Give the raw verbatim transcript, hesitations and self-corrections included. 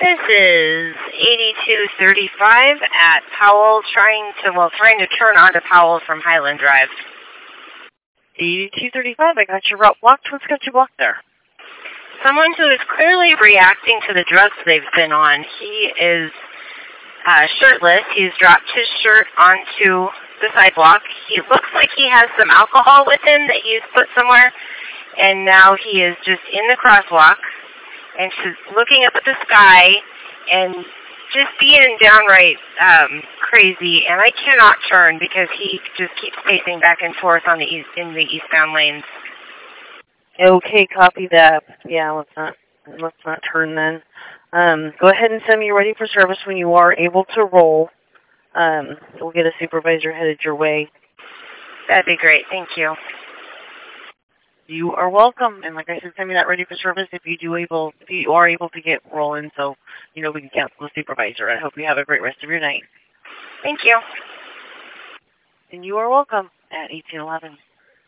This is eighty-two thirty-five at Powell, trying to, well, trying to turn onto Powell from Highland Drive. eighty-two thirty-five, I got your route blocked. What's got you blocked there? Someone who is clearly reacting to the drugs they've been on. He is uh, shirtless. He's dropped his shirt onto the sidewalk. He looks like he has some alcohol with him that he's put somewhere. And now he is just in the crosswalk. And she's looking up at the sky and just being downright um, crazy. And I cannot turn because he just keeps pacing back and forth on the east, in the eastbound lanes. Okay, copy that. Yeah, let's not let's not turn then. Um, go ahead and send me ready for service when you are able to roll. Um, we'll get a supervisor headed your way. That'd be great. Thank you. You are welcome. And like I said, send me that ready for service if you do able if you are able to get rolling, so you know we can cancel the supervisor. I hope you have a great rest of your night. Thank you. And you are welcome at eighteen eleven.